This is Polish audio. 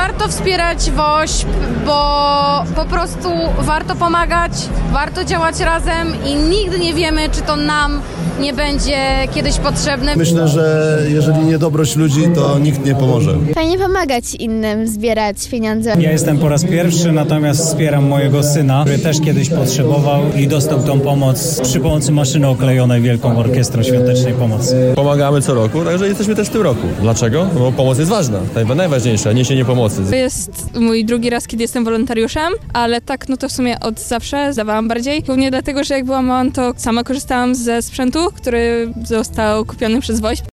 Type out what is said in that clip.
Warto wspierać WOŚP, bo po prostu warto pomagać, warto działać razem i nigdy nie wiemy, czy to nam nie będzie kiedyś potrzebne. Myślę, że jeżeli nie dobroć ludzi, to nikt nie pomoże. Fajnie pomagać innym, zbierać pieniądze. Ja jestem po raz pierwszy, natomiast wspieram mojego syna, który też kiedyś potrzebował i dostał tą pomoc przy pomocy maszyny oklejonej Wielką Orkiestrą Świątecznej Pomocy. Pomagamy co roku, także jesteśmy też w tym roku. Dlaczego? Bo pomoc jest ważna, najważniejsza, niesienie pomocy. To jest mój drugi raz, kiedy jestem wolontariuszem, ale tak, no to w sumie od zawsze zdawałam bardziej. Głównie dlatego, że jak byłam małą, to sama korzystałam ze sprzętu, który został kupiony przez WOŚP.